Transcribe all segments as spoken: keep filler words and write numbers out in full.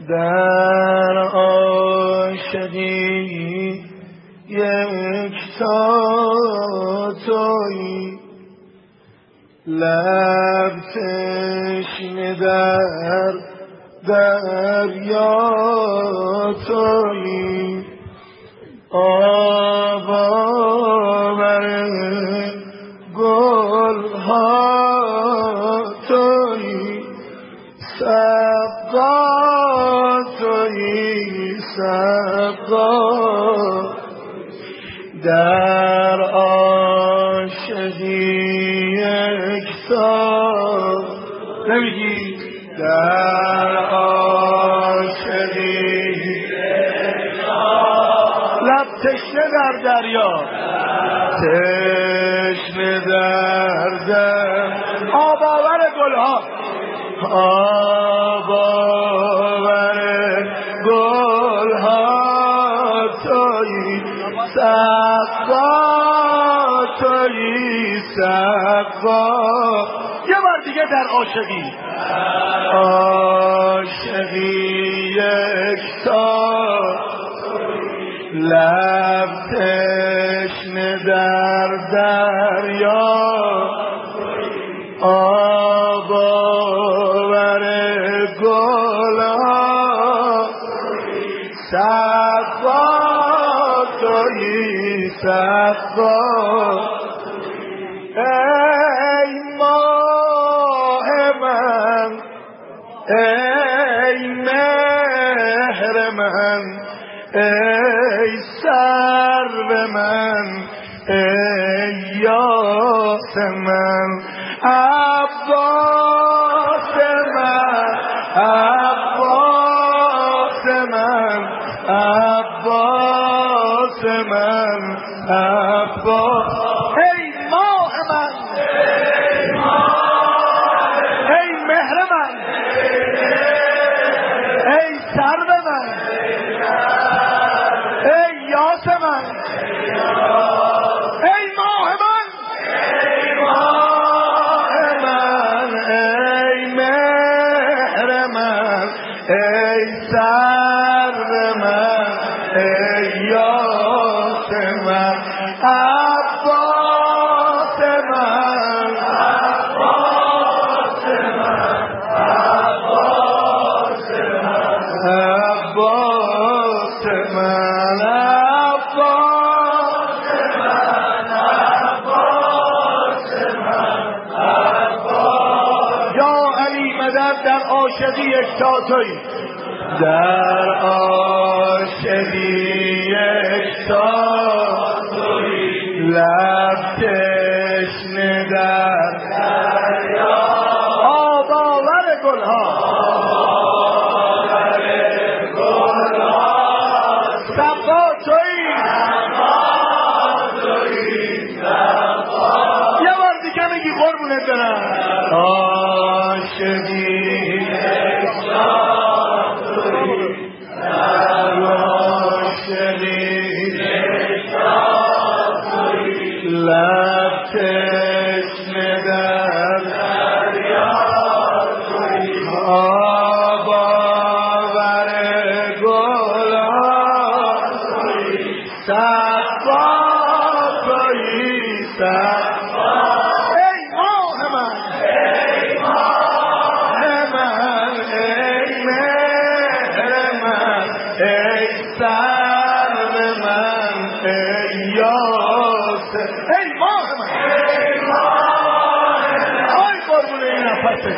در عاشقی یکتا تویی، لب تشنه در دریا تویی، آب آور گلها تویی، سقا تویی، سقا در عاشقی یکتا نمیگی در عاشقی لب تشنه در دریا، تشنه در در آب آور گلها، آب آور گلها تویی، سقا تویی، سقا. یه بار دیگه در عاشقی عاشقی یکتا، لب تشنه در دریا، آب آور گلها، سقا تویی، سقا. ای ماه من، ای مهر من، ای سرو من، ای یاس من، عباس من، عباس من، عباس من، عباس. ای ماه من، ای مهر من، ای سرو من، ای یاس من، ای ماه من، ای ماه من، ای مهر من، ای سرو من، ای یاس من، عباس من، عباس من، عباس من، عباس من، عباس من، عباس من، عباس. یا علی مدد در عاشقی یکتا تویی، در عاشقی یکتا تویی، لب تشنه در دریا، آب آور گلها، سقا تویی، یه بار دیگه میگی قربونت برم. عاشقی یکتا تویی، در عاشقی یکتا تویی، لب تشنه در دریا تویی، آب آور گلها تویی، سقا تویی، سقا. ای ماه من، ای ماه من، ای مهر من، ای سرو من، ای یاس. ای ماه من، ای ماه من، آی قربون این نفسه،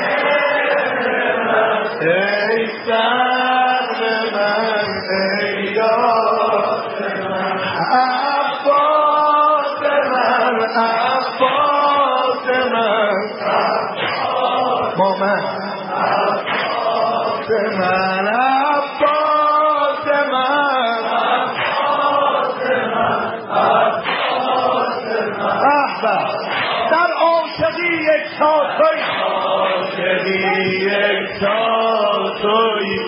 ای سرو من، ای یاس من، عباس من، عباس من، مومن، عباس من، عباس من، عباس من، عباس من. در عاشقی یکتا تویی، عاشقی یکتا تویی،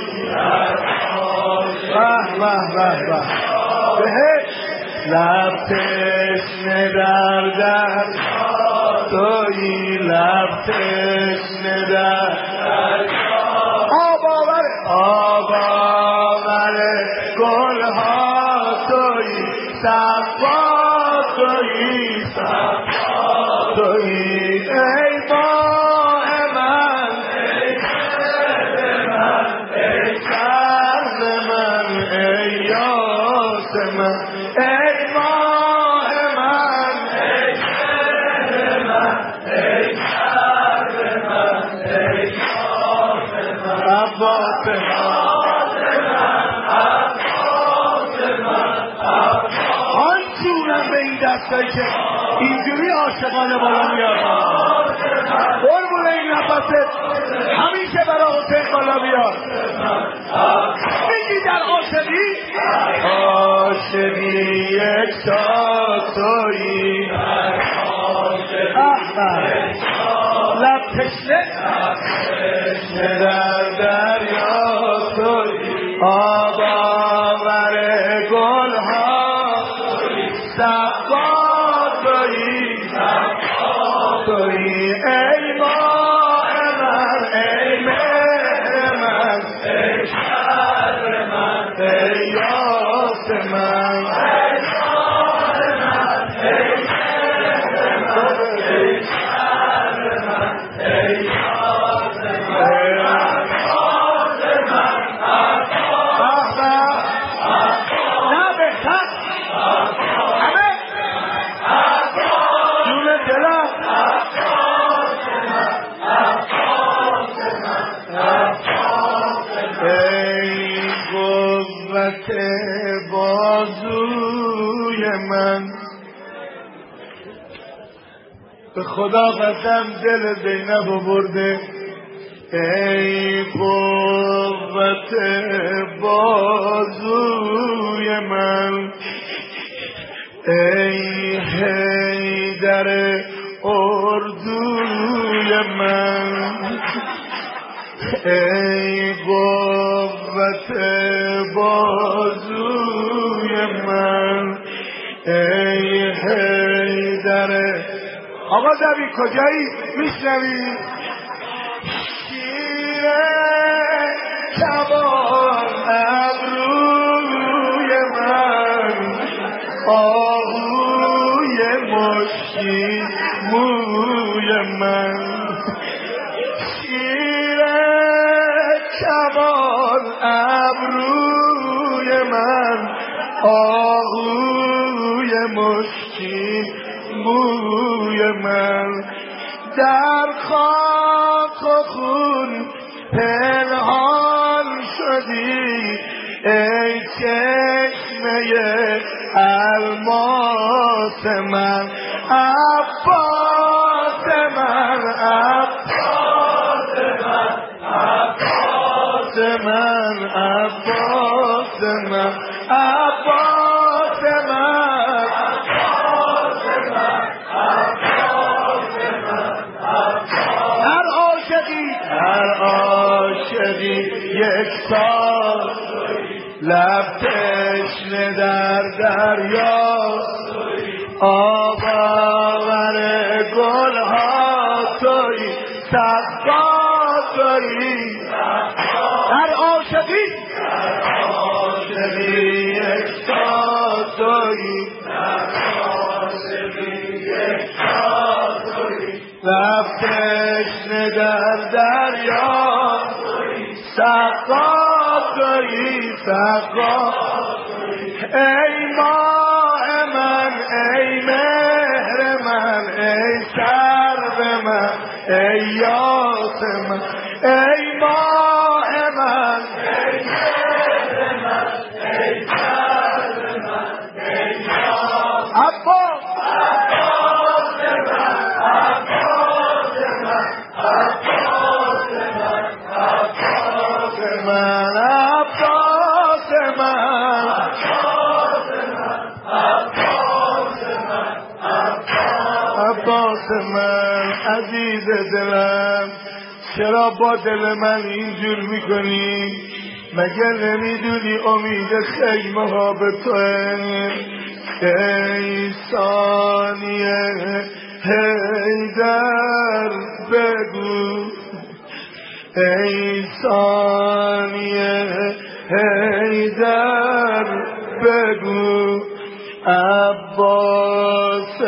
به به به به بهش. لب تشنه در در تویی، لب تشنه در آب آور، آب صفا تویی صفا تویی ای ماه من ای شهر من ای سرد من ای یاس من ای ماه من ای شهر من ای سرد من ای یاس من عباس من آنچونم به این دستایی که اینجوری عاشقانه بالا میاد قربون این نفست همیشه برای حسین بالا بیاد میگی در عاشقی عاشقی یک تویی لب تشنه در دریا تویی آب آور گل ها صفا تویی تویی ای ماه من ای مهر من ای شهر من ای یاس من ای ماه من ای مهر من ای شهر من ای یاس من بازوی من به خدا قسم دل زینب برده ای قوت بازوی من ای حیدر اردوی من ای قوت بازوی من ای حیدر آقا دبی کجایی میشنوی شیر کبان ابروی من آهوی مشکی موی من کبان ابروی من آهوی مشکین موی من در خاک و خون پنهان شدی ای چشمه الماس من عباس من عباس من عباس من عباس من عباس من هر عاشقی هر عاشقی یک سال لب تشنه در دریا آب آور گل ها تویی صفا تویی هر عاشقی هر عاشقی یک سال تویی لب تشنه در دریا صفا تویی صفا ای ماه من ای مهر من ای سرو من ای یاس من ای ماه من ای مهر من ای سرو من ای یاس عباس عباس من عباس من عباس من عباس من عباس من عباس من عزیز دلم چرا با دل من اینجور میکنی مگر نمیدونی امید خیمه ها به توه ای ثانیه حیدر بگو ای ثانیه حیدر بگو عباس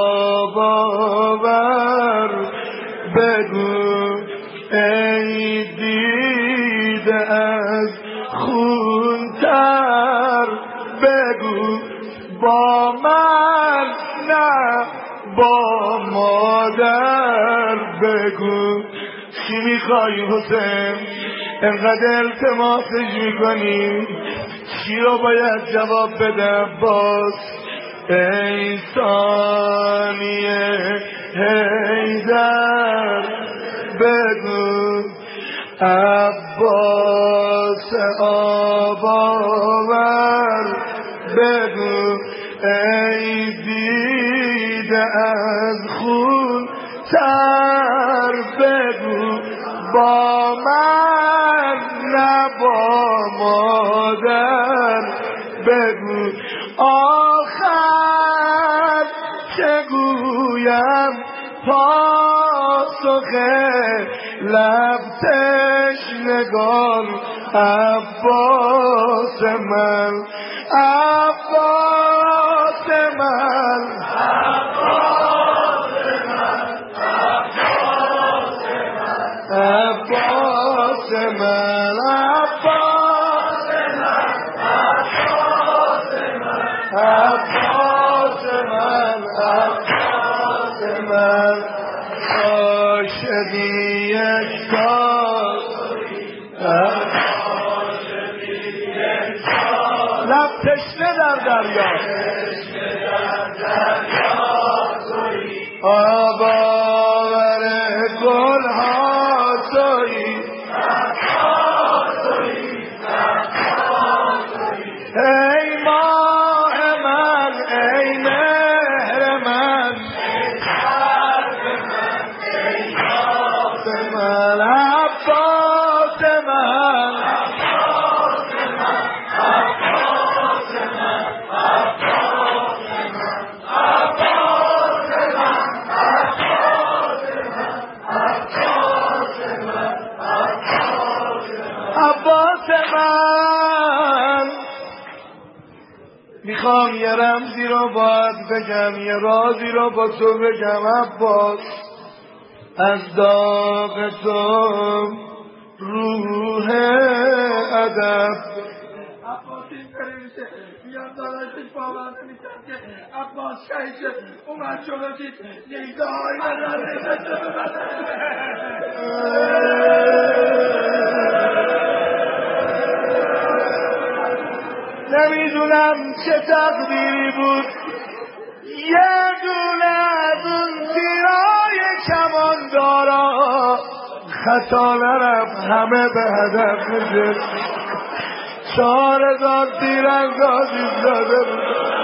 آباور بگو ای دیده از خون تر بگو با من نه با مادر بگو چی میخوای حسین انقدر التماسش میکنی چی رو باید جواب بده باز ای ثانیه حیدر بگو عباس آباور بگو ای دیده از خون تر بگو با من نه با مادر بگو آخر چه گویم پاسخ لب تشنگان عباس من عباس من عباس من عباس من عباس من عاشقی یکتار لب تشنه در دریا آباور گل ها تویی ای ماه من ای مهر من من عباس من عباس من میخوام یه رمزی رو باید بگم یه رازی رو با تو بگم عباس از داغ تو روح ادب عباس این کاری میشه میاد داداشش باور نمیشن که عباس شهید اومد جلو دید نیزه های نمیدونم چه تقدیری بود یه دونه از اون تیرای کماندارا خطا نرفت همه به هدف میشه چهار هزار تیراندازی زده بود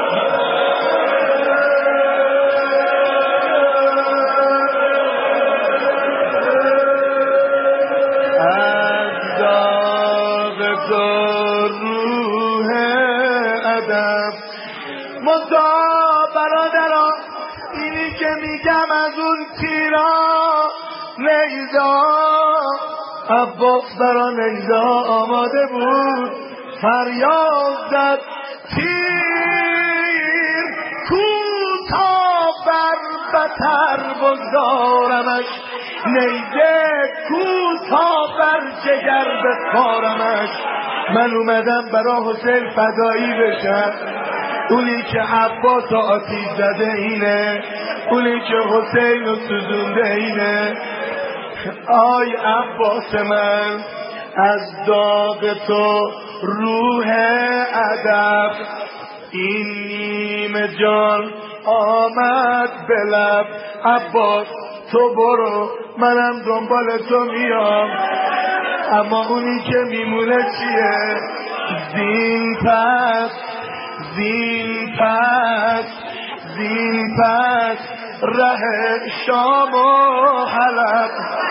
از داغ تو روح ادب مزا برادران اینی که میگم از اون تیرا نیزا عباس برا نیزا آماده بود فریاد زد تیر کوتا بر بتر بگذارمش نیزه کوتا بر جگر بسپارمش من اومدم برا حسین فدایی بشم اونی که عباس آتیش زده اینه اونی که حسین رو سوزونده اینه آی عباس من از داغ تو روح ادب این نیمه جان آمد به لب عباس تو برو منم دنبال تو میام اما اونی که میمونه چیه زین پس زین پس زین پس ره شام و حلب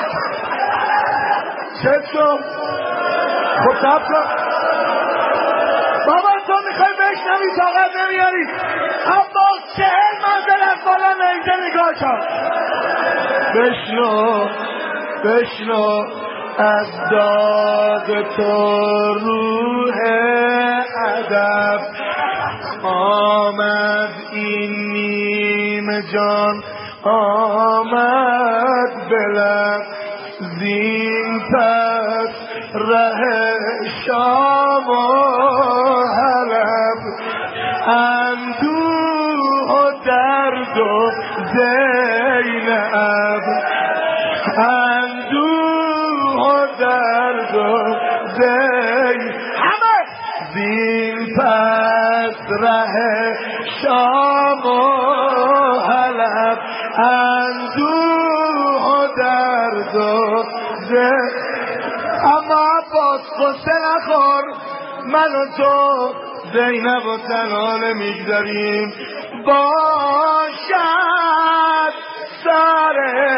چطور خطاب کن بابا تو میخوای بشنوی طاقت نمیاری عباس چهل منزل از بالا نیزه نگاه کن بشنو بشنو از داغ تو روح ادب آمد جان آمد بلد زین پس ره شام و حلب اندوه و درد و زینب اندوه و درد و زینب همه زین پس ره شام و حلب اندوه و درد و زینب. اما عباس قصه نخور، من و تو زینب و تنها نمیگذاریم، باشد سر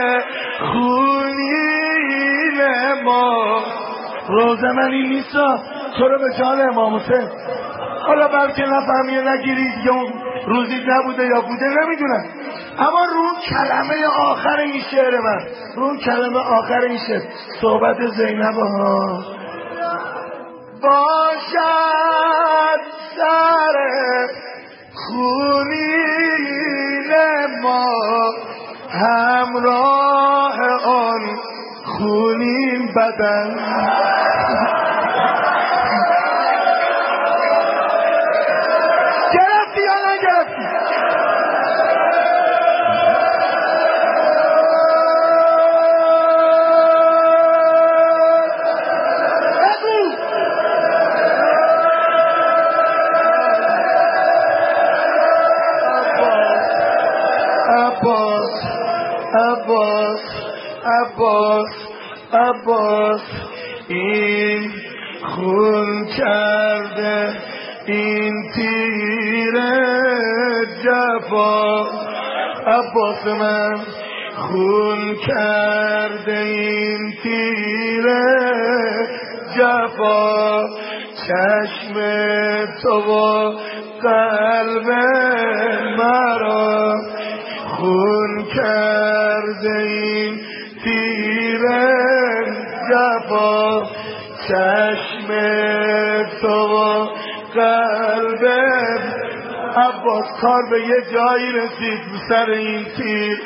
خونین ما. روزه من این نیستا تو رو به جان امام حسین. حالا بلکه نفهمی نگیرید یا روزی نبوده یا بوده نمیدونم، اما رو کلمه آخر این شعر من، رو کلمه آخر این شعر صحبت زینب ها. باشد سر خونین ما همراه آن خونین بدن. گرفتی یا نگرفتی؟ عباس عباس عباس عباس این خون کرده این تیر جفا. عباس من خون کرده این تیر جفا، چشم تو و قلب مرا خون کرده این تیر جفا، چشم تو و قلب. عباس کار به یه جایی رسید سر این تیر،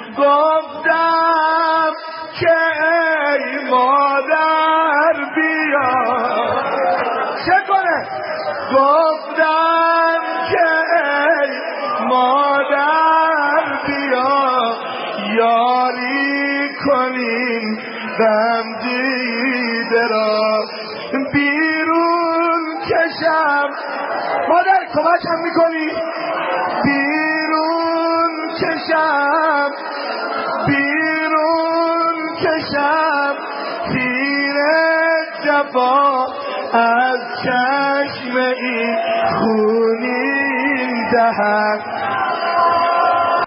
گفتم که ای مادر بیا. چه کنه؟ گفتم که ای مادر بیا، یاری کنیم غم دیده را بیرون کشم. مادر کمکم میکنی؟ بیرون کشم بیرون کشم تیر جفا از چشم این خونین دهن.